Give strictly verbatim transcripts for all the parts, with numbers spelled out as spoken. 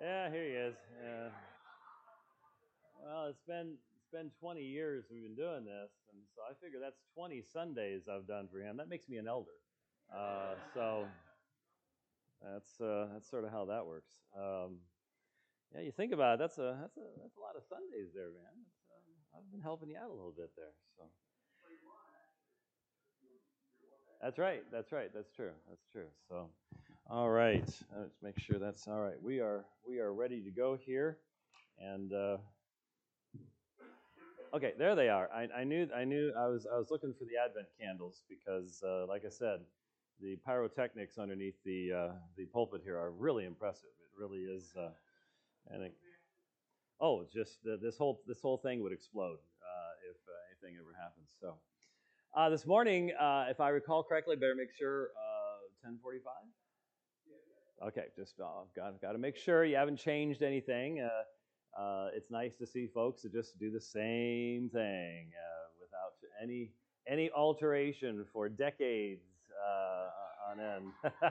Yeah, here he is. Uh, well, it's been it's been twenty years we've been doing this, and so I figure that's twenty Sundays I've done for him. That makes me an elder. Uh, so that's uh, that's sort of how that works. Um, yeah, you think about it. That's a that's a that's a lot of Sundays there, man. It's, um, I've been helping you out a little bit there. So that's right. That's right. That's true. That's true. So, all right. Let's make sure that's all right. We are we are ready to go here, and. Uh, Okay, there they are. I, I knew I knew I was I was looking for the Advent candles because, uh, like I said, the pyrotechnics underneath the uh, the pulpit here are really impressive. It really is, uh, and it, oh, it's just uh, this whole this whole thing would explode uh, if uh, anything ever happens. So uh, this morning, uh, if I recall correctly, better make sure uh, ten forty-five. Okay, just uh, got got to make sure you haven't changed anything. Uh, uh, it's nice to see folks that just do the same thing uh, without any any alteration for decades uh, on end.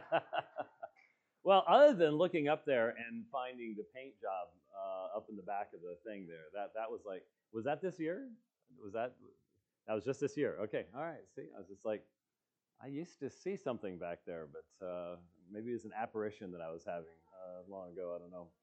Well, other than looking up there and finding the paint job uh, up in the back of the thing there, that that was like, was that this year? Was that that was just this year? Okay, all right. See, I was just like, I used to see something back there, but uh, maybe it was an apparition that I was having uh, long ago. I don't know.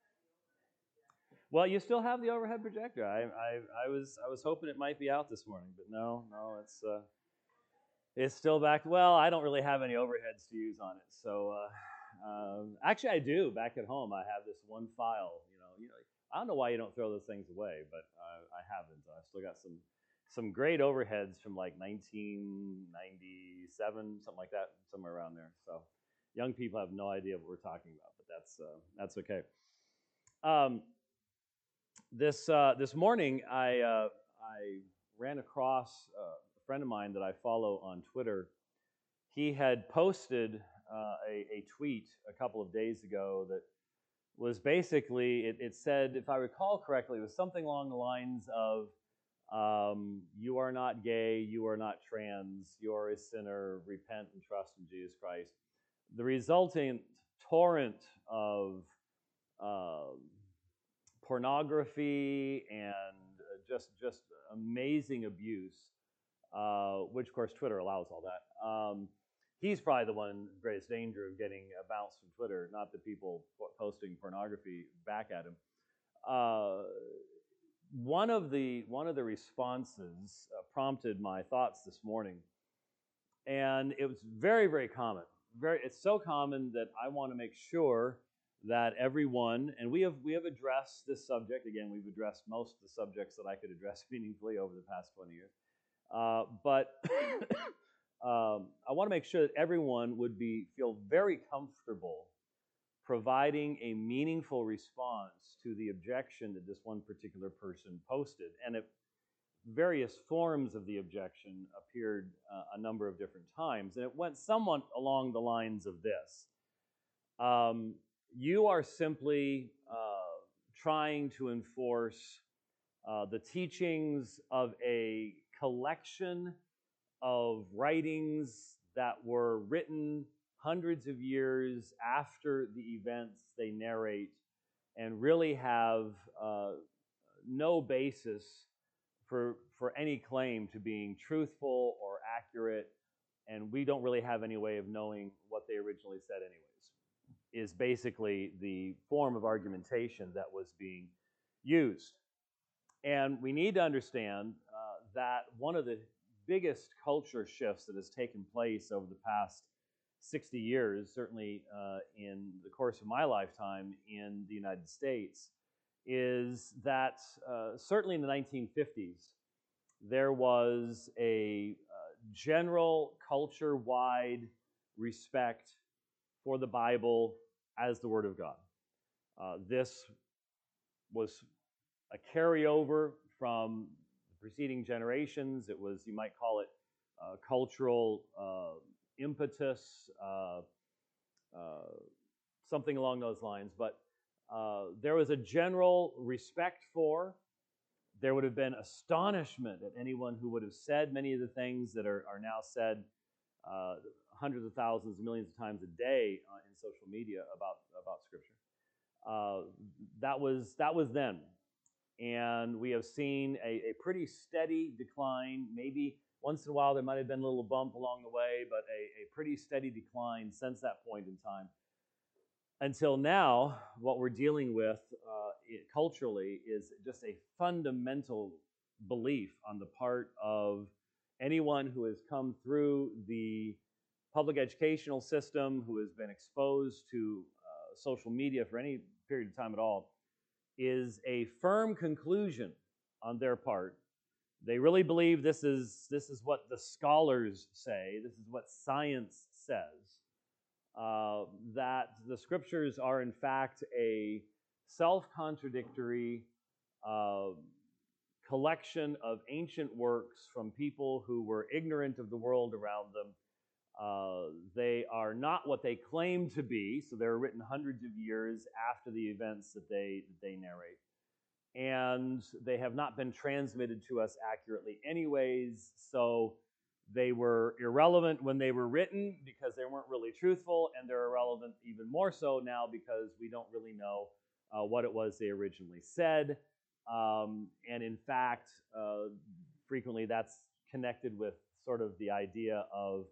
Well, you still have the overhead projector. I, I, I was, I was hoping it might be out this morning, but no, no, it's, uh, it's still back. Well, I don't really have any overheads to use on it, so uh, um, actually, I do. Back at home, I have this one file. You know, you know, I don't know why you don't throw those things away, but uh, I haven't. I still got some some great overheads from like nineteen ninety-seven, something like that, somewhere around there. So young people have no idea what we're talking about, but that's uh, that's okay. Um, this uh, this morning, I uh, I ran across uh, a friend of mine that I follow on Twitter. He had posted uh, a, a tweet a couple of days ago that was basically, it, it said, if I recall correctly, it was something along the lines of, um, you are not gay, you are not trans, you are a sinner, repent and trust in Jesus Christ. The resulting torrent of uh, pornography and just, just amazing abuse, uh, which of course Twitter allows all that. Um, he's probably the one in greatest danger of getting a bounce from Twitter, not the people posting pornography back at him. Uh, one of the one of the responses uh, prompted my thoughts this morning, and it was very very common. Very, it's so common that I want to make sure that everyone, and we have we have addressed this subject again. We've addressed most of the subjects that I could address meaningfully over the past twenty years. Uh, but um, I want to make sure that everyone would be feel very comfortable providing a meaningful response to the objection that this one particular person posted. And it, various forms of the objection appeared uh, a number of different times. And it went somewhat along the lines of this. Um, you are simply uh, trying to enforce uh, the teachings of a collection of writings that were written hundreds of years after the events they narrate and really have uh, no basis for, for any claim to being truthful or accurate, and we don't really have any way of knowing what they originally said anyways, is basically the form of argumentation that was being used. And we need to understand uh, that one of the biggest culture shifts that has taken place over the past sixty years, certainly uh, in the course of my lifetime in the United States, is that uh, certainly in the nineteen fifties, there was a uh, general culture-wide respect for the Bible as the Word of God. Uh, this was a carryover from the preceding generations. It was, you might call it, uh, cultural uh, impetus, uh, uh, something along those lines. But uh, there was a general respect for. There would have been astonishment at anyone who would have said many of the things that are, are now said uh, hundreds of thousands, millions of times a day uh, in social media about, about Scripture. Uh, that was that was then, and we have seen a, a pretty steady decline. Maybe once in a while there might have been a little bump along the way, but a, a pretty steady decline since that point in time. Until now, what we're dealing with uh, it, culturally is just a fundamental belief on the part of anyone who has come through the public educational system, who has been exposed to uh, social media for any period of time at all, is a firm conclusion on their part. They really believe this is, this is what the scholars say, this is what science says, uh, that the scriptures are in fact a self-contradictory uh, collection of ancient works from people who were ignorant of the world around them. Uh, they are not what they claim to be, so they're written hundreds of years after the events that they, that they narrate. And they have not been transmitted to us accurately anyways, so they were irrelevant when they were written because they weren't really truthful, and they're irrelevant even more so now because we don't really know uh, what it was they originally said. Um, and in fact, uh, frequently that's connected with sort of the idea of,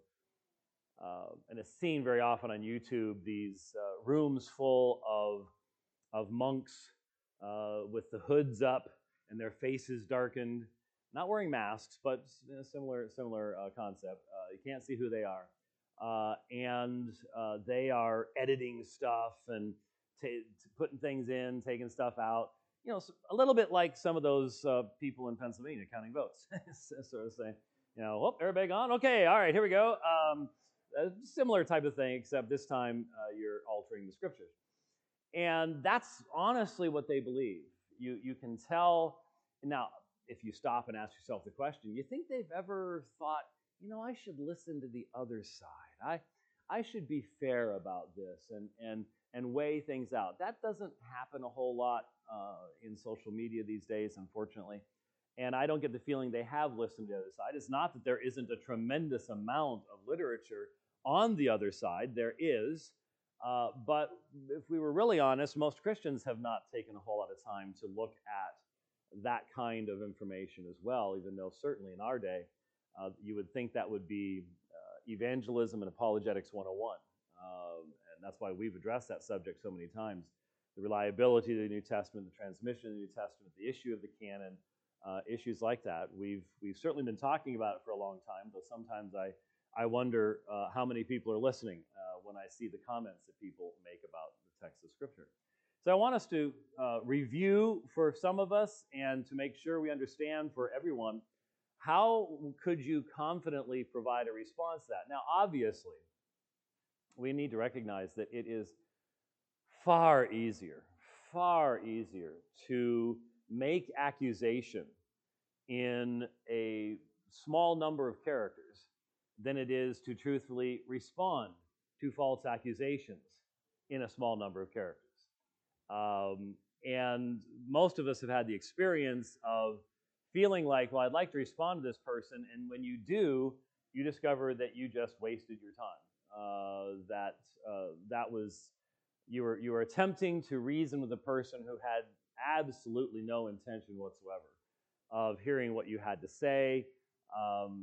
uh, and it's seen very often on YouTube, these uh, rooms full of, of monks uh, with the hoods up and their faces darkened, not wearing masks, but a similar, similar uh, concept. Uh, you can't see who they are. Uh, and uh, they are editing stuff and t- putting things in, taking stuff out. You know, a little bit like some of those uh, people in Pennsylvania counting votes, sort of saying, you know, oh, everybody gone? Okay, all right, here we go. Um, a similar type of thing, except this time uh, you're altering the scriptures. And that's honestly what they believe. You, you can tell. Now, if you stop and ask yourself the question, you think they've ever thought, you know, I should listen to the other side. I, I should be fair about this and, and, and weigh things out. That doesn't happen a whole lot uh, in social media these days, unfortunately. And I don't get the feeling they have listened to the other side. It's not that there isn't a tremendous amount of literature on the other side. There is. Uh, but if we were really honest, most Christians have not taken a whole lot of time to look at that kind of information as well, even though certainly in our day, uh, you would think that would be uh, evangelism and apologetics one oh one. Um, and that's why we've addressed that subject so many times. The reliability of the New Testament, the transmission of the New Testament, the issue of the canon, uh, issues like that. We've, we've certainly been talking about it for a long time, though sometimes I I wonder uh, how many people are listening uh, when I see the comments that people make about the text of Scripture. So I want us to uh, review for some of us and to make sure we understand for everyone, how could you confidently provide a response to that? Now, obviously, we need to recognize that it is far easier, far easier to make accusation in a small number of characters than it is to truthfully respond to false accusations in a small number of characters. Um, and most of us have had the experience of feeling like, well, I'd like to respond to this person, and when you do, you discover that you just wasted your time. Uh, that uh, that was, you were, you were attempting to reason with a person who had absolutely no intention whatsoever of hearing what you had to say. Um,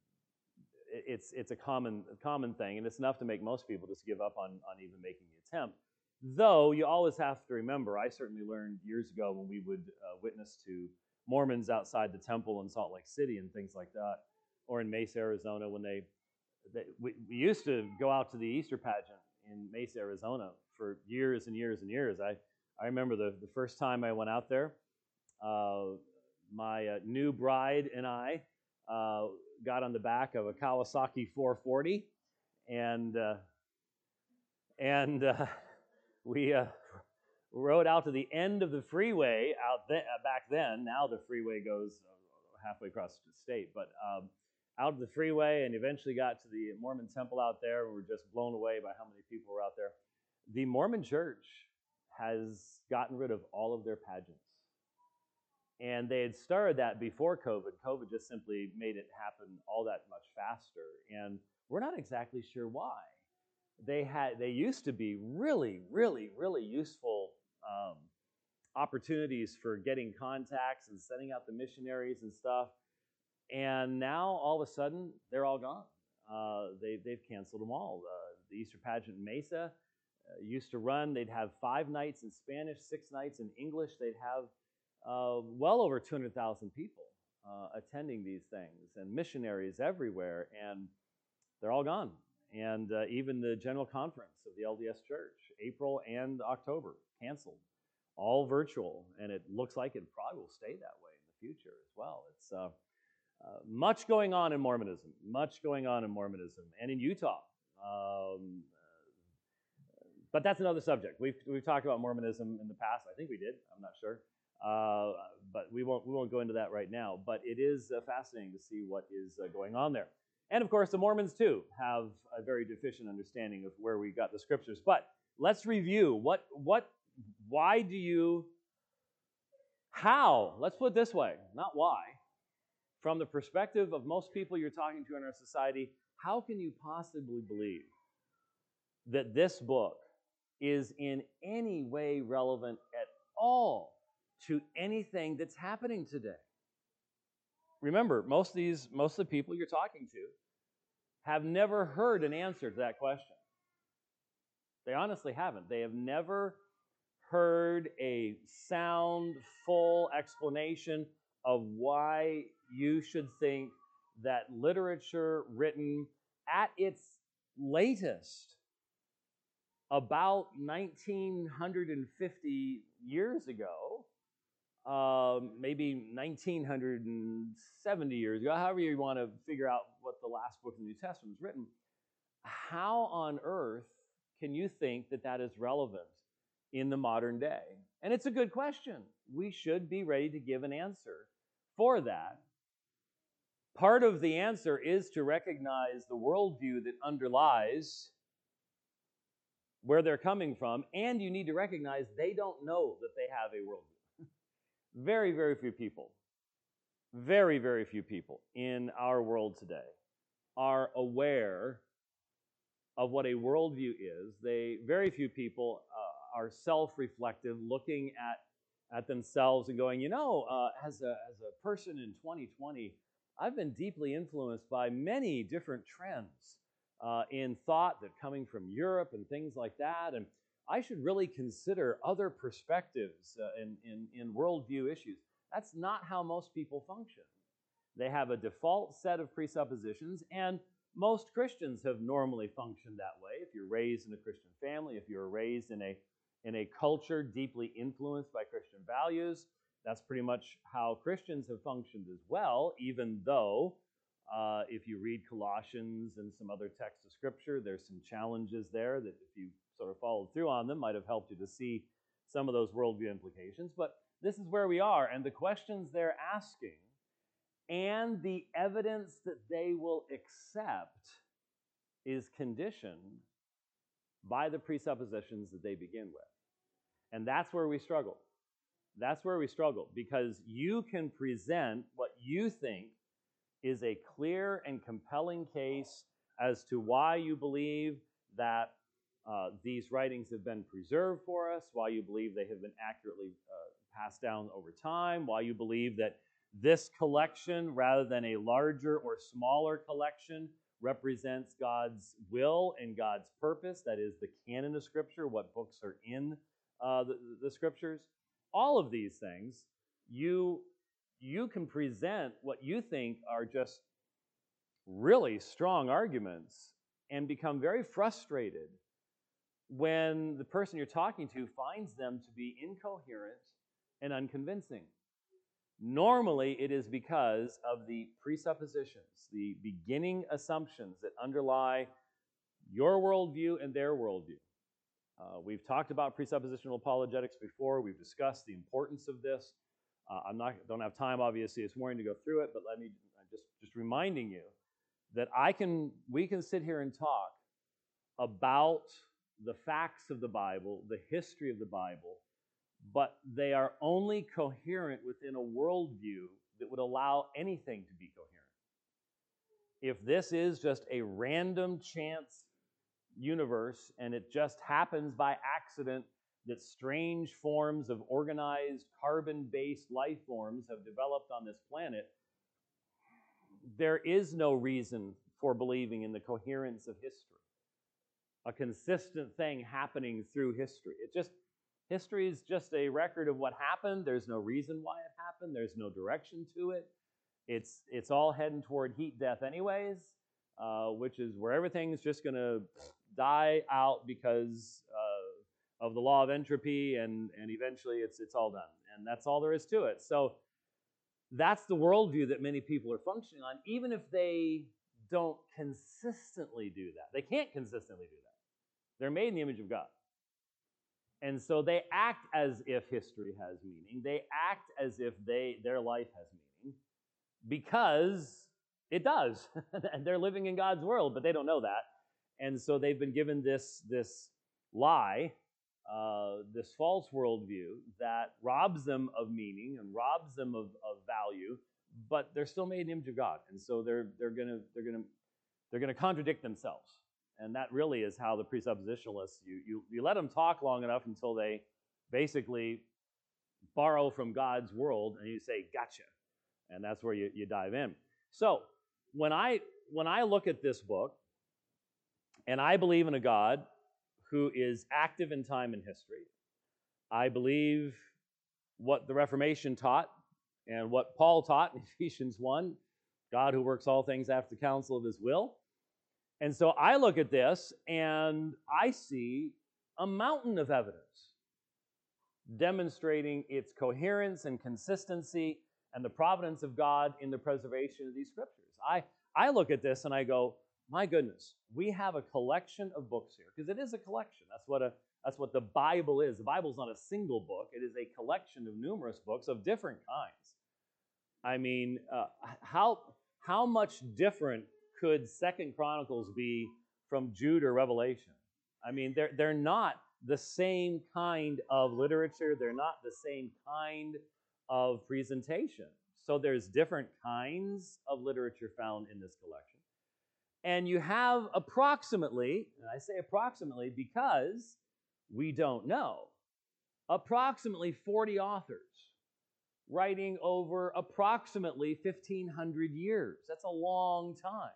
It's it's a common a common thing, and it's enough to make most people just give up on, on even making the attempt. Though you always have to remember, I certainly learned years ago when we would uh, witness to Mormons outside the temple in Salt Lake City and things like that, or in Mesa, Arizona, when they, they we, we used to go out to the Easter pageant in Mesa, Arizona for years and years and years. I, I remember the, the first time I went out there, uh, my uh, new bride and I uh, got on the back of a Kawasaki four forty, and uh, and uh, we uh, rode out to the end of the freeway out th- back then. Now the freeway goes halfway across the state, but um, out of the freeway, and eventually got to the Mormon temple out there. We were just blown away by how many people were out there. The Mormon Church has gotten rid of all of their pageants. And they had started that before COVID. COVID just simply made it happen all that much faster. And we're not exactly sure why. They had, they used to be really, really, really useful um, opportunities for getting contacts and sending out the missionaries and stuff. And now, all of a sudden, they're all gone. Uh, they, they've canceled them all. Uh, the Easter pageant in Mesa uh, used to run. They'd have five nights in Spanish, six nights in English. They'd have uh, well over two hundred thousand people uh, attending these things, and missionaries everywhere, and they're all gone. And uh, even the General Conference of the L D S Church, April and October, canceled. All virtual, and it looks like it probably will stay that way in the future as well. It's uh, uh, much going on in Mormonism, much going on in Mormonism, and in Utah. Um, but that's another subject. We've we've talked about Mormonism in the past. I think we did. I'm not sure, uh, but we won't we won't go into that right now. But it is uh, fascinating to see what is uh, going on there. And of course, the Mormons too have a very deficient understanding of where we got the scriptures. But let's review what what. Why do you, how, let's put it this way, not why, from the perspective of most people you're talking to in our society, how can you possibly believe that this book is in any way relevant at all to anything that's happening today? Remember, most of these, most of the people you're talking to have never heard an answer to that question. They honestly haven't. They have never heard a sound, full explanation of why you should think that literature written at its latest about nineteen fifty years ago, um, maybe nineteen seventy years ago, however you want to figure out what the last book of the New Testament was written, how on earth can you think that that is relevant in the modern day? And it's a good question. We should be ready to give an answer for that. Part of the answer is to recognize the worldview that underlies where they're coming from, and you need to recognize they don't know that they have a worldview. Very, very few people, very, very few people in our world today are aware of what a worldview is. They, very few people uh, are self-reflective, looking at, at themselves and going, you know, uh, as, a, as a person in twenty twenty, I've been deeply influenced by many different trends uh, in thought that coming from Europe and things like that, and I should really consider other perspectives uh, in, in, in worldview issues. That's not how most people function. They have a default set of presuppositions, and most Christians have normally functioned that way. If you're raised in a Christian family, if you're raised in a, in a culture deeply influenced by Christian values, that's pretty much how Christians have functioned as well, even though uh, if you read Colossians and some other texts of Scripture, there's some challenges there that if you sort of followed through on them might have helped you to see some of those worldview implications. But this is where we are, and the questions they're asking and the evidence that they will accept is conditioned by the presuppositions that they begin with. And that's where we struggle. That's where we struggle, because you can present what you think is a clear and compelling case as to why you believe that uh, these writings have been preserved for us, why you believe they have been accurately uh, passed down over time, why you believe that this collection, rather than a larger or smaller collection, represents God's will and God's purpose. That is the canon of Scripture, what books are in uh, the, the Scriptures. All of these things, you, you can present what you think are just really strong arguments and become very frustrated when the person you're talking to finds them to be incoherent and unconvincing. Normally, it is because of the presuppositions, the beginning assumptions that underlie your worldview and their worldview. Uh, we've talked about presuppositional apologetics before. We've discussed the importance of this. Uh, I'm not don't have time, obviously, this morning to go through it, but let me just just reminding you that I can we can sit here and talk about the facts of the Bible, the history of the Bible, but they are only coherent within a worldview that would allow anything to be coherent. If this is just a random chance universe and it just happens by accident that strange forms of organized carbon-based life forms have developed on this planet, there is no reason for believing in the coherence of history, a consistent thing happening through history. It just, history is just a record of what happened. There's no reason why it happened. There's no direction to it. It's, it's all heading toward heat death anyways, uh, which is where everything's just going to die out because uh, of the law of entropy, and, and eventually it's, it's all done. And that's all there is to it. So that's the worldview that many people are functioning on, even if they don't consistently do that. They can't consistently do that. They're made in the image of God. And so they act as if history has meaning. They act as if they their life has meaning because it does. And they're living in God's world, but they don't know that. And so they've been given this, this lie, uh, this false worldview that robs them of meaning and robs them of, of value, but they're still made in the image of God. And so they're they're gonna they're gonna they're gonna contradict themselves. And that really is how the presuppositionalists, you, you, you let them talk long enough until they basically borrow from God's world, and you say, gotcha. And that's where you, you dive in. So when I, when I look at this book, and I believe in a God who is active in time and history, I believe what the Reformation taught and what Paul taught in Ephesians one, God who works all things after the counsel of his will. And so I look at this and I see a mountain of evidence demonstrating its coherence and consistency and the providence of God in the preservation of these scriptures. I, I look at this and I go, my goodness, we have a collection of books here, because it is a collection. That's what, a, that's what the Bible is. The Bible is not a single book. It is a collection of numerous books of different kinds. I mean, uh, how, how much different could Second Chronicles be from Jude or Revelation? I mean, they're, they're not the same kind of literature. They're not the same kind of presentation. So there's different kinds of literature found in this collection. And you have approximately, and I say approximately because we don't know, approximately forty authors writing over approximately fifteen hundred years. That's a long time.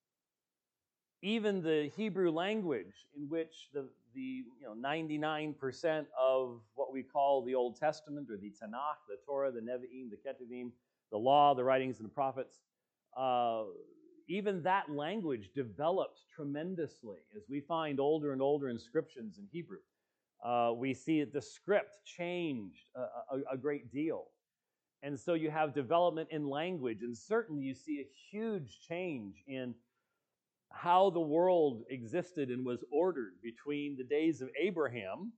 Even the Hebrew language, in which the, the you know, ninety-nine percent of what we call the Old Testament, or the Tanakh, the Torah, the Nevi'im, the Ketuvim, the Law, the writings, and the prophets, uh, even that language developed tremendously as we find older and older inscriptions in Hebrew. Uh, we see that the script changed a, a, a great deal. And so you have development in language, and certainly you see a huge change in how the world existed and was ordered between the days of Abraham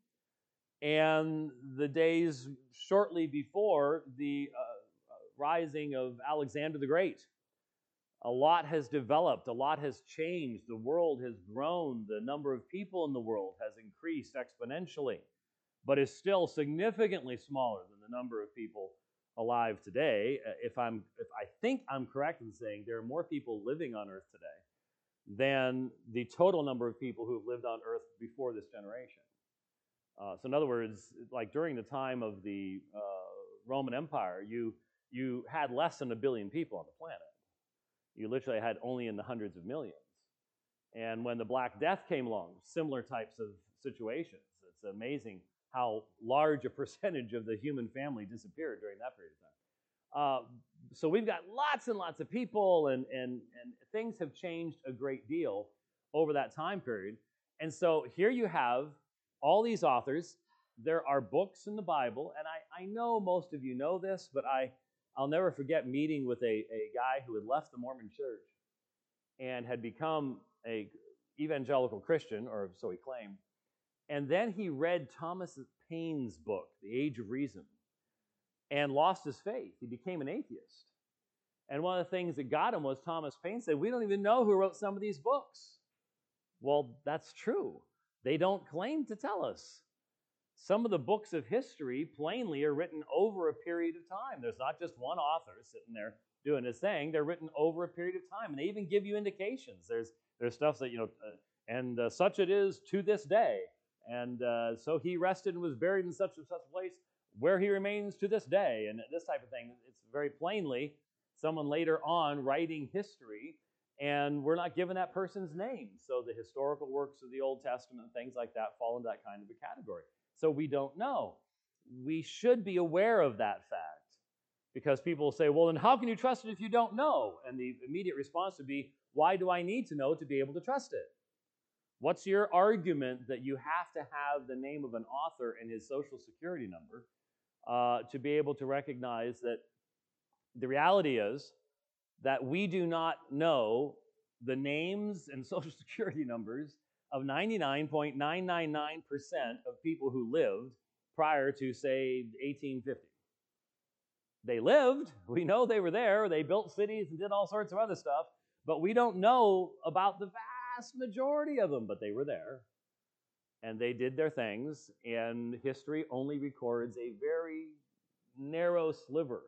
and the days shortly before the uh, rising of Alexander the Great. A lot has developed, a lot has changed, the world has grown, the number of people in the world has increased exponentially, but is still significantly smaller than the number of people alive today. If I'm, if I think I'm correct in saying there are more people living on Earth today than the total number of people who have lived on Earth before this generation. Uh, so in other words, like during the time of the uh, Roman Empire, you, you had less than a billion people on the planet. You literally had only in the hundreds of millions. And when the Black Death came along, similar types of situations. It's amazing how large a percentage of the human family disappeared during that period of time. Uh, so we've got lots and lots of people, and, and, and things have changed a great deal over that time period. And so here you have all these authors. There are books in the Bible, and I, I know most of you know this, but I, I'll never forget meeting with a, a guy who had left the Mormon church and had become a evangelical Christian, or so he claimed. And then he read Thomas Paine's book, The Age of Reason, and lost his faith. He became an atheist. And one of the things that got him was Thomas Paine said, we don't even know who wrote some of these books. Well, that's true. They don't claim to tell us. Some of the books of history plainly are written over a period of time. There's not just one author sitting there doing his thing. They're written over a period of time, and they even give you indications. There's there's stuff that, you know, uh, and uh, such it is to this day. And uh, so he rested and was buried in such and such a place where he remains to this day, and this type of thing. It's very plainly someone later on writing history, and we're not given that person's name. So the historical works of the Old Testament and things like that fall into that kind of a category. So we don't know. We should be aware of that fact, because people will say, well, then how can you trust it if you don't know? And the immediate response would be, why do I need to know to be able to trust it? What's your argument that you have to have the name of an author and his social security number uh, to be able to recognize that the reality is that we do not know the names and social security numbers of ninety-nine point nine nine nine percent of people who lived prior to, say, eighteen fifty. They lived, we know they were there, they built cities and did all sorts of other stuff, but we don't know about the vast majority of them, but they were there. And they did their things, and history only records a very narrow sliver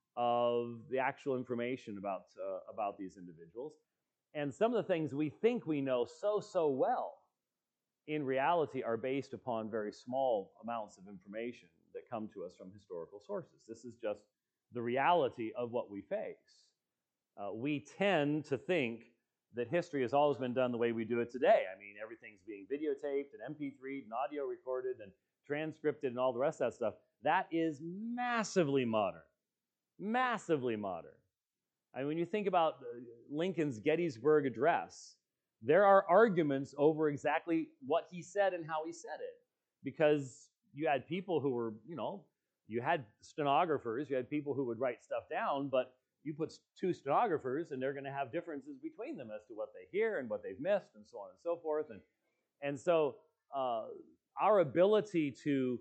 of the actual information about, uh, about these individuals. And some of the things we think we know so, so well, in reality, are based upon very small amounts of information that come to us from historical sources. This is just the reality of what we face. Uh, we tend to think that history has always been done the way we do it today. I mean, everything's being videotaped and M P three'd and audio recorded and transcripted and all the rest of that stuff. That is massively modern. Massively modern. I mean, when you think about Lincoln's Gettysburg Address, there are arguments over exactly what he said and how he said it, because you had people who were, you know, you had stenographers, you had people who would write stuff down, but you put two stenographers and they're going to have differences between them as to what they hear and what they've missed and so on and so forth. And, and so uh, our ability to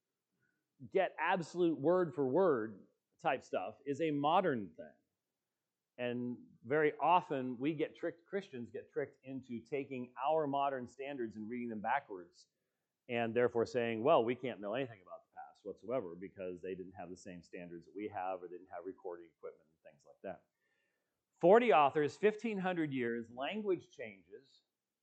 get absolute word for word type stuff is a modern thing. And very often we get tricked, Christians get tricked into taking our modern standards and reading them backwards, and therefore saying, well, we can't know anything about the past whatsoever because they didn't have the same standards that we have, or didn't have recording equipment and things like that. forty authors, fifteen hundred years, language changes.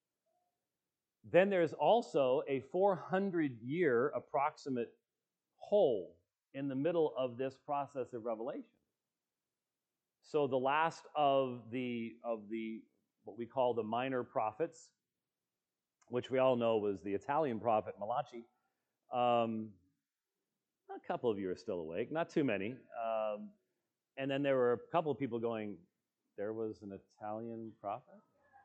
Then there's also a four hundred year approximate hole in the middle of this process of revelation. So the last of the, of the, what we call the minor prophets, which we all know was the Italian prophet Malachi. Um, a couple of you are still awake, not too many. Um, and then there were a couple of people going, there was an Italian prophet?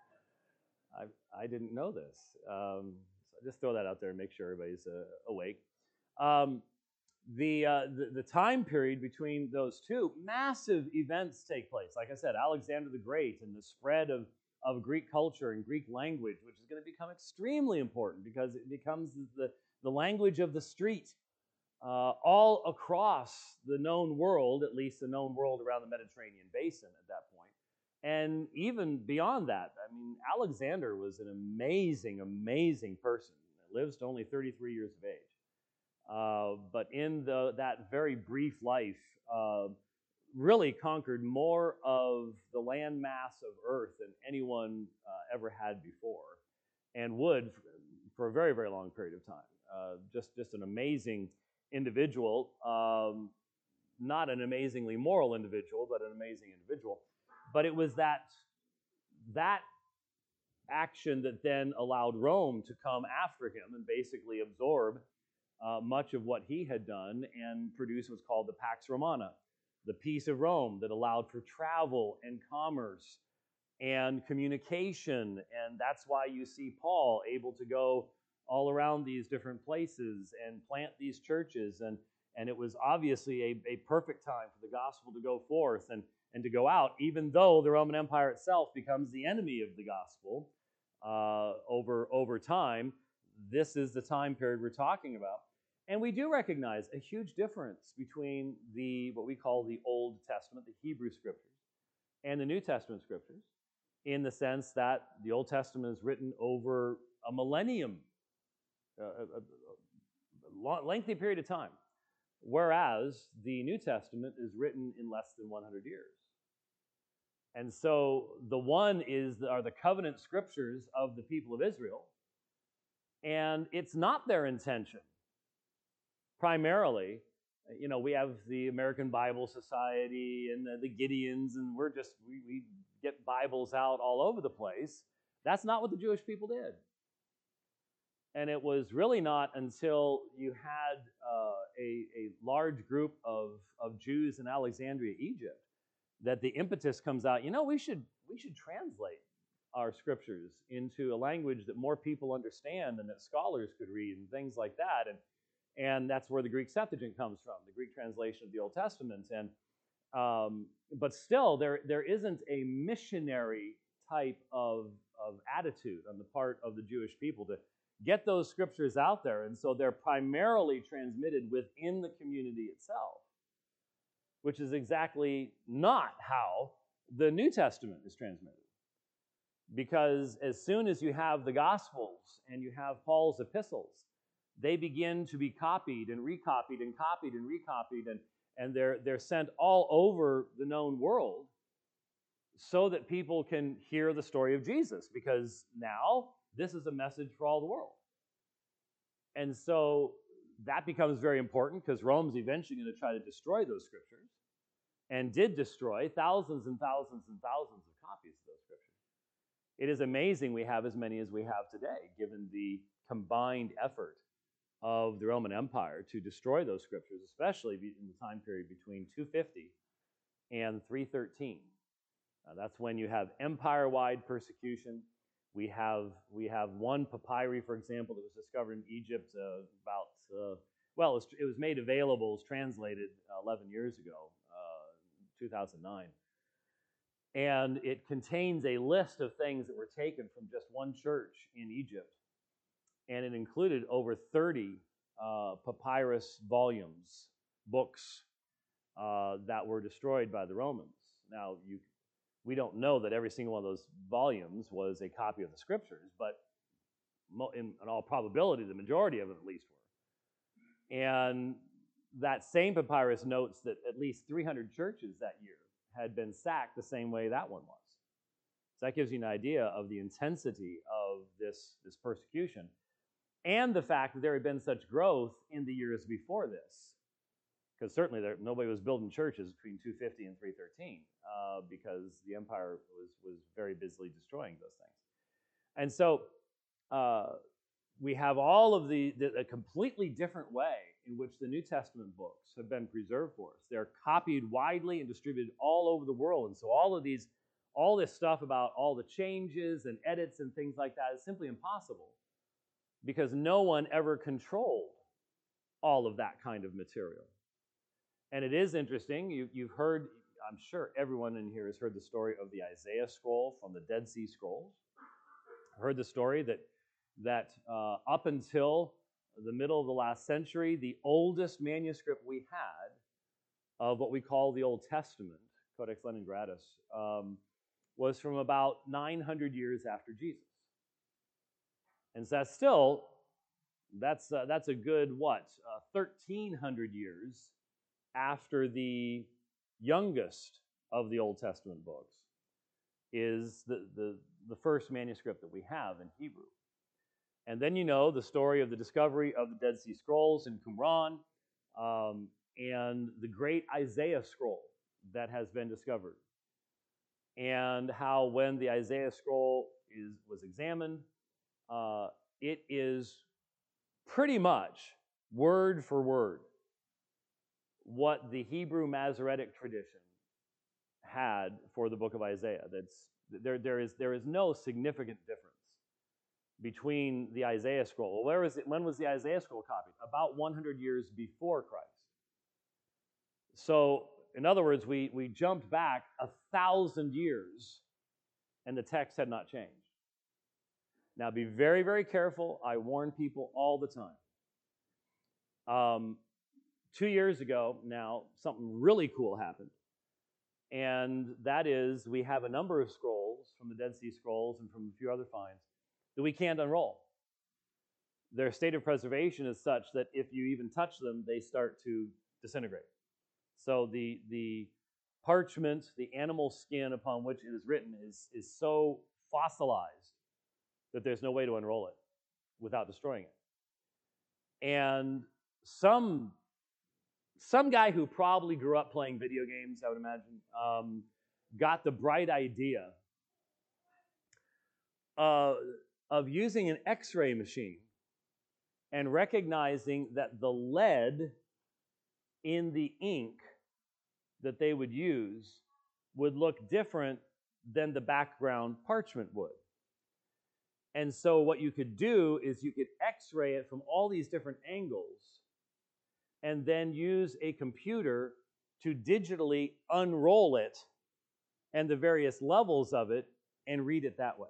I, I didn't know this. Um, so just throw that out there and make sure everybody's uh, awake. Um, The, uh, the the time period between those two, massive events take place. Like I said, Alexander the Great and the spread of, of Greek culture and Greek language, which is going to become extremely important because it becomes the, the language of the street uh, all across the known world, at least the known world around the Mediterranean basin at that point. And even beyond that, I mean, Alexander was an amazing, amazing person. He lives to only thirty-three years of age. Uh, but in the, that very brief life, uh, really conquered more of the land mass of Earth than anyone uh, ever had before, and would for a very, very long period of time. Uh, just, just an amazing individual, um, not an amazingly moral individual, but an amazing individual. But it was that, that action that then allowed Rome to come after him and basically absorb Uh, much of what he had done and produce what's called the Pax Romana, the peace of Rome that allowed for travel and commerce and communication. And that's why you see Paul able to go all around these different places and plant these churches. And, and it was obviously a, a perfect time for the gospel to go forth and, and to go out, even though the Roman Empire itself becomes the enemy of the gospel uh, over, over time. This is the time period we're talking about. And we do recognize a huge difference between the what we call the Old Testament, the Hebrew Scriptures, and the New Testament Scriptures, in the sense that the Old Testament is written over a millennium, a, a, a lengthy period of time, whereas the New Testament is written in less than one hundred years. And so the one is are the covenant scriptures of the people of Israel, And it's not their intention, primarily. You know, we have the American Bible Society and the, the Gideons, and we're just, we, we get Bibles out all over the place. That's not what the Jewish people did. And it was really not until you had uh, a, a large group of, of Jews in Alexandria, Egypt, that the impetus comes out, you know, we should, we should translate our scriptures into a language that more people understand and that scholars could read and things like that. And, and that's where the Greek Septuagint comes from, the Greek translation of the Old Testament. And, um, but still, there, there isn't a missionary type of, of attitude on the part of the Jewish people to get those scriptures out there. And so they're primarily transmitted within the community itself, which is exactly not how the New Testament is transmitted. Because as soon as you have the Gospels and you have Paul's epistles, they begin to be copied and recopied and copied and recopied, and, and they're, they're sent all over the known world so that people can hear the story of Jesus, because now this is a message for all the world. And so that becomes very important, because Rome's eventually going to try to destroy those scriptures, and did destroy thousands and thousands and thousands of copies of those scriptures. It is amazing we have as many as we have today, given the combined effort of the Roman Empire to destroy those scriptures, especially in the time period between two fifty and three thirteen. Uh, that's when you have empire-wide persecution. We have we have one papyri, for example, that was discovered in Egypt uh, about, uh, well, it was, it was made available, it was translated uh, eleven years ago, uh, two thousand nine. And it contains a list of things that were taken from just one church in Egypt. And it included over thirty uh, papyrus volumes, books, uh, that were destroyed by the Romans. Now, you, we don't know that every single one of those volumes was a copy of the scriptures, but in, in all probability, the majority of them at least were. And that same papyrus notes that at least three hundred churches that year had been sacked the same way that one was. So that gives you an idea of the intensity of this, this persecution, and the fact that there had been such growth in the years before this. Because certainly there, nobody was building churches between two fifty and three thirteen, uh, because the empire was, was very busily destroying those things. And so uh, we have all of the, the, a completely different way in which the New Testament books have been preserved for us. They're copied widely and distributed all over the world. And so all of these, all this stuff about all the changes and edits and things like that is simply impossible, because no one ever controlled all of that kind of material. And it is interesting, you, you've heard, I'm sure everyone in here has heard the story of the Isaiah scroll from the Dead Sea Scrolls. Heard the story that, that uh, up until the middle of the last century, the oldest manuscript we had of what we call the Old Testament, Codex Leningratus, um, was from about nine hundred years after Jesus. And so that's still, that's, uh, that's a good, what, uh, thirteen hundred years after the youngest of the Old Testament books is the, the, the first manuscript that we have in Hebrew. And then you know the story of the discovery of the Dead Sea Scrolls in Qumran, um, and the great Isaiah scroll that has been discovered. And how when the Isaiah scroll is, was examined, uh, it is pretty much word for word what the Hebrew Masoretic tradition had for the book of Isaiah. That's, there, there, is, there is no significant difference between the Isaiah scroll. Well, where was it, when was the Isaiah scroll copied? About one hundred years before Christ. So, in other words, we, we jumped back a thousand years and the text had not changed. Now, be very, very careful. I warn people all the time. Um, two years ago now, something really cool happened. And that is, we have a number of scrolls from the Dead Sea Scrolls and from a few other finds that we can't unroll. Their state of preservation is such that if you even touch them, they start to disintegrate. So the, the parchment, the animal skin upon which it is written is, is so fossilized that there's no way to unroll it. without destroying it. And some some guy who probably grew up playing video games, I would imagine, um, got the bright idea uh, of using an X-ray machine and recognizing that the lead in the ink that they would use would look different than the background parchment would. And so what you could do is you could X-ray it from all these different angles and then use a computer to digitally unroll it and the various levels of it and read it that way.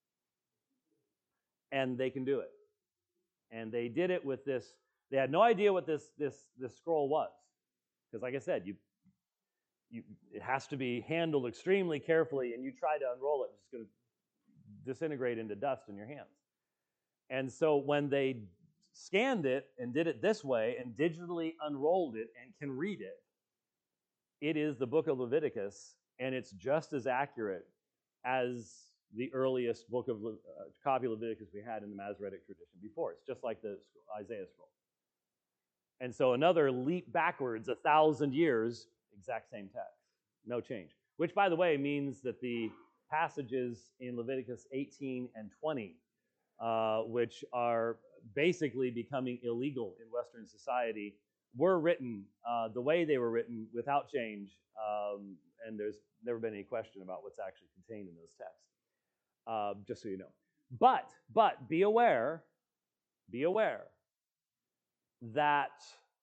And they can do it. And they did it with this. They had no idea what this this this scroll was, because like I said, you you it has to be handled extremely carefully, and you try to unroll it, it's just going to disintegrate into dust in your hands. And so when they scanned it and did it this way and digitally unrolled it and can read it, it is the book of Leviticus, and it's just as accurate as the earliest book of uh, copy of Leviticus we had in the Masoretic tradition before. It's just like the Isaiah scroll. And so another leap backwards a thousand years, exact same text, no change. Which, by the way, means that the passages in Leviticus eighteen and twenty, uh, which are basically becoming illegal in Western society, were written uh, the way they were written without change, um, and there's never been any question about what's actually contained in those texts, uh, just so you know. But, but be aware, be aware that,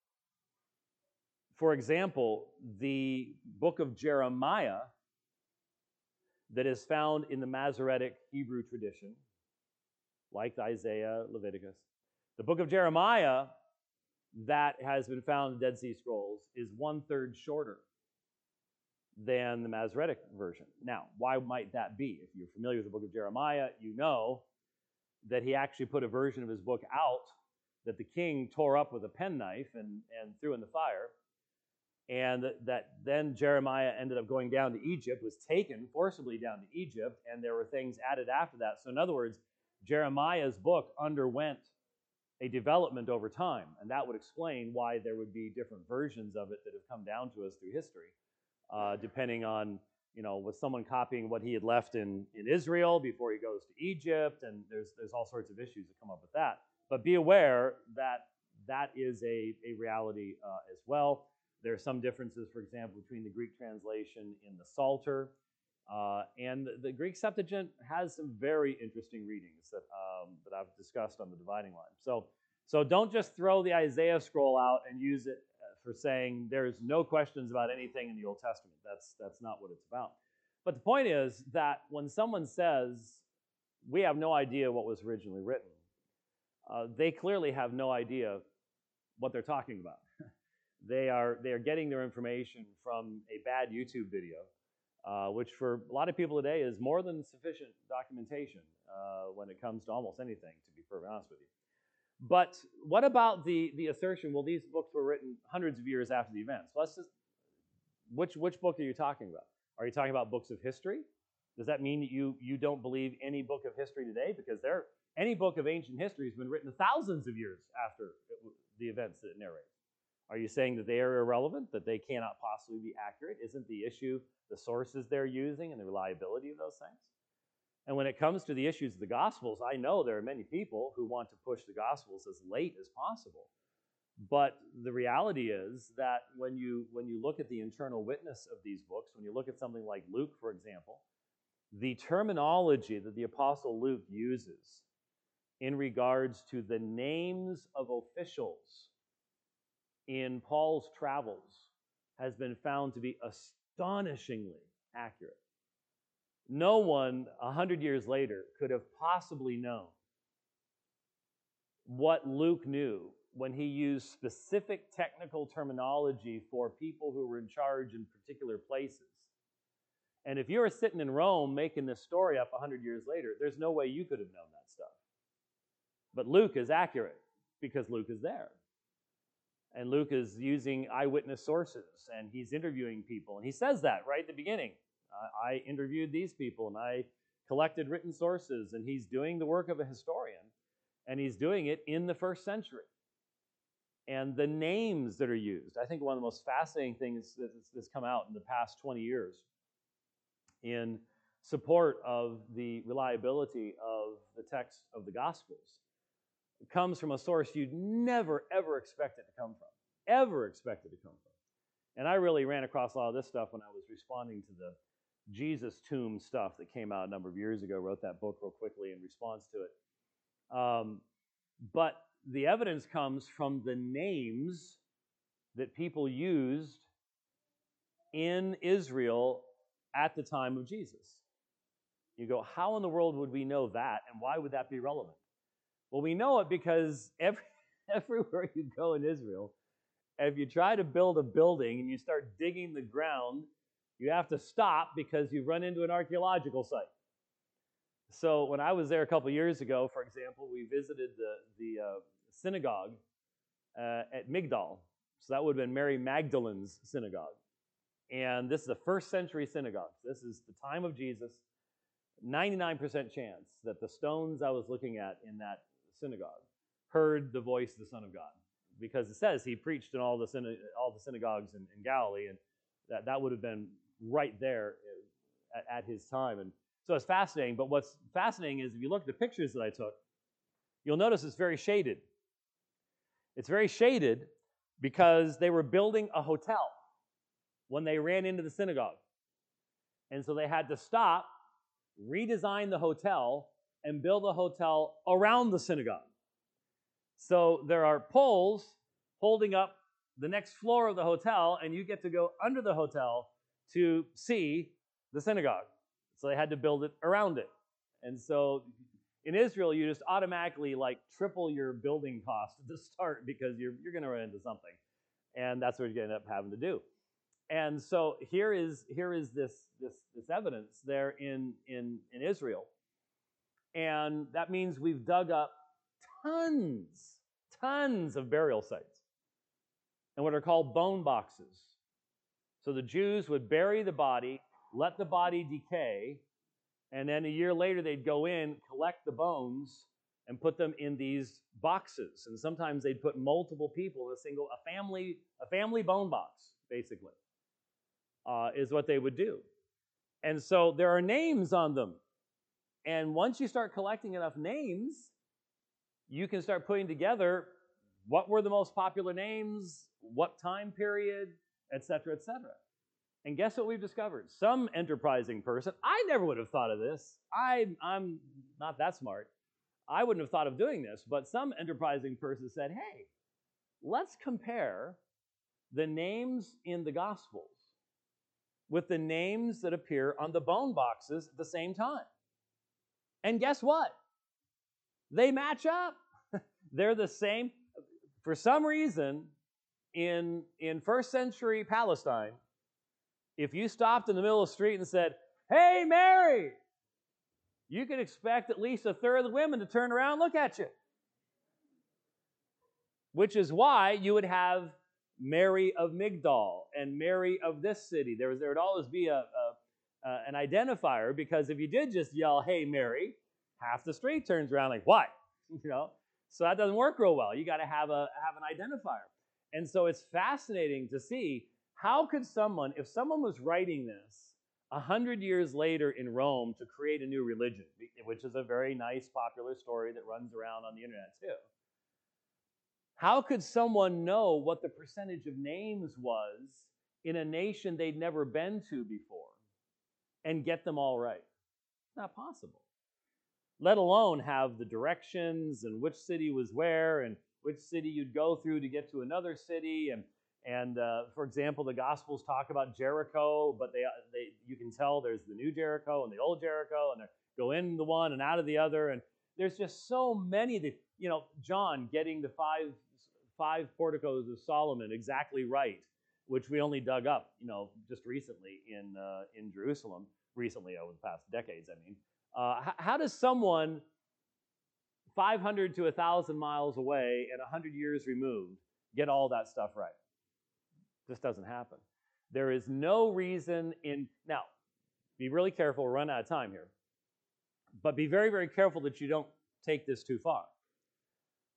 for example, the book of Jeremiah that is found in the Masoretic Hebrew tradition, like Isaiah, Leviticus, the book of Jeremiah that has been found in the Dead Sea Scrolls is one-third shorter than the Masoretic version. Now, why might that be? If you're familiar with the book of Jeremiah, you know that he actually put a version of his book out that the king tore up with a penknife and, and threw in the fire, and that then Jeremiah ended up going down to Egypt, was taken forcibly down to Egypt, and there were things added after that. So in other words, Jeremiah's book underwent a development over time, and that would explain why there would be different versions of it that have come down to us through history, uh, depending on, you know, was someone copying what he had left in, in Israel before he goes to Egypt, and there's there's all sorts of issues that come up with that. But be aware that that is a, a reality uh, as well. There are some differences, for example, between the Greek translation in the Psalter, uh, and the, the Greek Septuagint has some very interesting readings that um, that I've discussed on the dividing line. So, so don't just throw the Isaiah scroll out and use it for saying there's no questions about anything in the Old Testament. That's that's not what it's about. But the point is that when someone says we have no idea what was originally written, uh, they clearly have no idea what they're talking about. They are they are getting their information from a bad YouTube video, uh, which for a lot of people today is more than sufficient documentation uh, when it comes to almost anything, to be perfectly honest with you. But what about the, the assertion, well, these books were written hundreds of years after the events? Let's just, which, which book are you talking about? Are you talking about books of history? Does that mean that you, you don't believe any book of history today? Because there, any book of ancient history has been written thousands of years after it, the events that it narrates. Are you saying that they are irrelevant, that they cannot possibly be accurate? Isn't the issue the sources they're using and the reliability of those things? And when it comes to the issues of the Gospels, I know there are many people who want to push the Gospels as late as possible. But the reality is that when you, when you look at the internal witness of these books, when you look at something like Luke, for example, the terminology that the Apostle Luke uses in regards to the names of officials in Paul's travels has been found to be astonishingly accurate. No one a hundred years later could have possibly known what Luke knew when he used specific technical terminology for people who were in charge in particular places. And if you were sitting in Rome making this story up a hundred years later, there's no way you could have known that stuff. But Luke is accurate because Luke is there. And Luke is using eyewitness sources, and he's interviewing people. And he says that right at the beginning. Uh, I interviewed these people, and I collected written sources, and he's doing the work of a historian. And he's doing it in the first century. And the names that are used, I think one of the most fascinating things that's come out in the past twenty years in support of the reliability of the text of the Gospels comes from a source you'd never, ever expect it to come from. Ever expect it to come from. And I really ran across a lot of this stuff when I was responding to the Jesus tomb stuff that came out a number of years ago. Wrote that book real quickly in response to it. Um, but the evidence comes from the names that people used in Israel at the time of Jesus. You go, how in the world would we know that, and why would that be relevant? Well, we know it because every, everywhere you go in Israel, if you try to build a building and you start digging the ground, you have to stop because you run into an archaeological site. So when I was there a couple years ago, for example, we visited the, the uh, synagogue uh, at Migdal. So that would have been Mary Magdalene's synagogue. And this is a first century synagogue. This is the time of Jesus. ninety-nine percent chance that the stones I was looking at in that synagogue heard the voice of the Son of God. Because it says he preached in all the, syna- all the synagogues in, in Galilee, and that, that would have been right there at, at his time. And so it's fascinating. But what's fascinating is if you look at the pictures that I took, you'll notice it's very shaded. It's very shaded because they were building a hotel when they ran into the synagogue. And so they had to stop, redesign the hotel, and build a hotel around the synagogue. So there are poles holding up the next floor of the hotel, and you get to go under the hotel to see the synagogue. So they had to build it around it. And so in Israel, you just automatically like triple your building cost at the start because you're, you're going to run into something. And that's what you end up having to do. And so here is, here is this, this, this evidence there in, in, in Israel. And that means we've dug up tons, tons of burial sites and what are called bone boxes. So the Jews would bury the body, let the body decay, and then a year later they'd go in, collect the bones, and put them in these boxes. And sometimes they'd put multiple people in a single, a family, a family bone box, basically, uh, is what they would do. And so there are names on them. And once you start collecting enough names, you can start putting together what were the most popular names, what time period, et cetera, et cetera. And guess what we've discovered? Some enterprising person, I never would have thought of this. I, I'm not that smart. I wouldn't have thought of doing this, but some enterprising person said, hey, let's compare the names in the Gospels with the names that appear on the bone boxes at the same time. And guess what? They match up. They're the same. For some reason, in, in first century Palestine, if you stopped in the middle of the street and said, hey, Mary, you could expect at least a third of the women to turn around and look at you. Which is why you would have Mary of Migdal and Mary of this city. There, was, there would always be a, a, uh, an identifier, because if you did just yell, hey, Mary, half the street turns around like, what? You know? So that doesn't work real well. You got to have a have an identifier. And so it's fascinating to see how could someone, if someone was writing this a hundred years later in Rome to create a new religion, which is a very nice, popular story that runs around on the internet too, how could someone know what the percentage of names was in a nation they'd never been to before and get them all right? It's not possible. Let alone have the directions and which city was where and which city you'd go through to get to another city. And, and uh, for example, the Gospels talk about Jericho, but they, they, you can tell there's the new Jericho and the old Jericho, and they go in the one and out of the other. And there's just so many that, you know, John getting the five, five porticos of Solomon exactly right, which we only dug up, you know, just recently in, uh, in Jerusalem, recently over the past decades, I mean. Uh, how, how does someone five hundred to one thousand miles away and one hundred years removed get all that stuff right? This doesn't happen. There is no reason in... Now, be really careful, we'll run out of time here. But be very, very careful that you don't take this too far.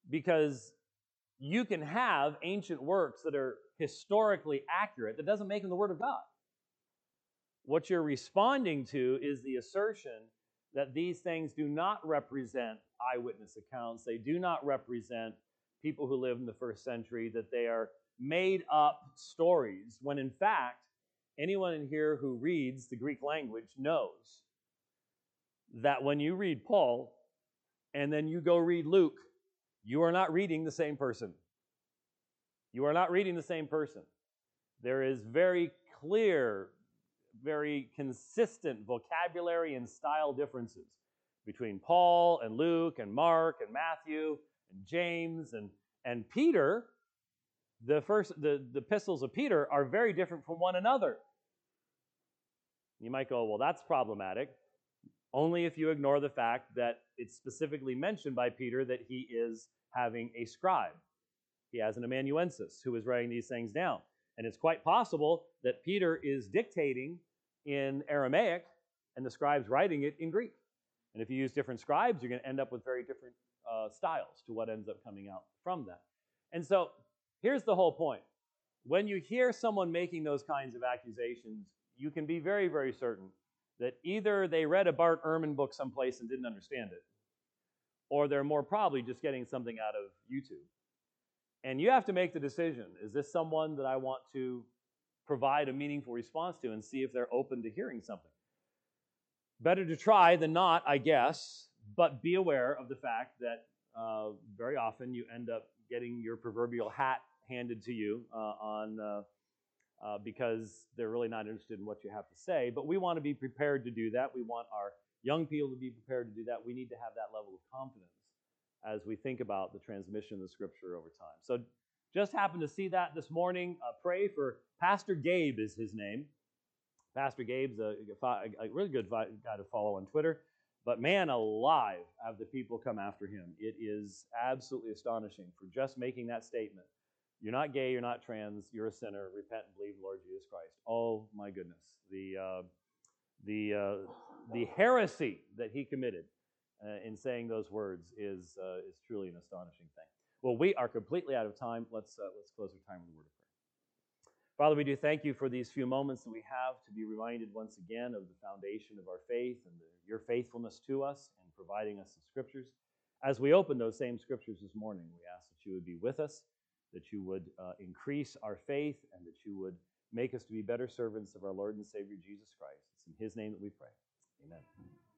because you can have ancient works that are historically accurate. That doesn't make them the Word of God. What you're responding to is the assertion that these things do not represent eyewitness accounts. They do not represent people who lived in the first century, that they are made up stories, when in fact, anyone in here who reads the Greek language knows that when you read Paul and then you go read Luke, you are not reading the same person. You are not reading the same person. There is very clear, very consistent vocabulary and style differences between Paul and Luke and Mark and Matthew and James and, and Peter. The first, the, the epistles of Peter are very different from one another. You might go, well, that's problematic. Only if you ignore the fact that it's specifically mentioned by Peter that he is having a scribe. He has an amanuensis who is writing these things down. And it's quite possible that Peter is dictating in Aramaic and the scribe's writing it in Greek. And if you use different scribes, you're going to end up with very different uh, styles to what ends up coming out from that. And so here's the whole point. When you hear someone making those kinds of accusations, you can be very, very certain that either they read a Bart Ehrman book someplace and didn't understand it, or they're more probably just getting something out of YouTube. And you have to make the decision, is this someone that I want to provide a meaningful response to and see if they're open to hearing something? Better to try than not, I guess, but be aware of the fact that uh, very often you end up getting your proverbial hat handed to you uh, on uh, uh, because they're really not interested in what you have to say. But we want to be prepared to do that. We want our young people to be prepared to do that. We need to have that level of confidence as we think about the transmission of the Scripture over time. So just happened to see that this morning. Uh, pray for Pastor Gabe is his name. Pastor Gabe's a, a really good guy to follow on Twitter. But man alive, have the people come after him. It is absolutely astonishing for just making that statement. You're not gay, you're not trans, you're a sinner, repent and believe in the Lord Jesus Christ. Oh my goodness. The, uh, the, uh, the heresy that he committed Uh, in saying those words is uh, is truly an astonishing thing. Well, we are completely out of time. Let's uh, let's close our time with a word of prayer. Father, we do thank you for these few moments that we have to be reminded once again of the foundation of our faith and the, your faithfulness to us and providing us the Scriptures. As we open those same Scriptures this morning, we ask that you would be with us, that you would uh, increase our faith, and that you would make us to be better servants of our Lord and Savior Jesus Christ. It's in his name that we pray. Amen.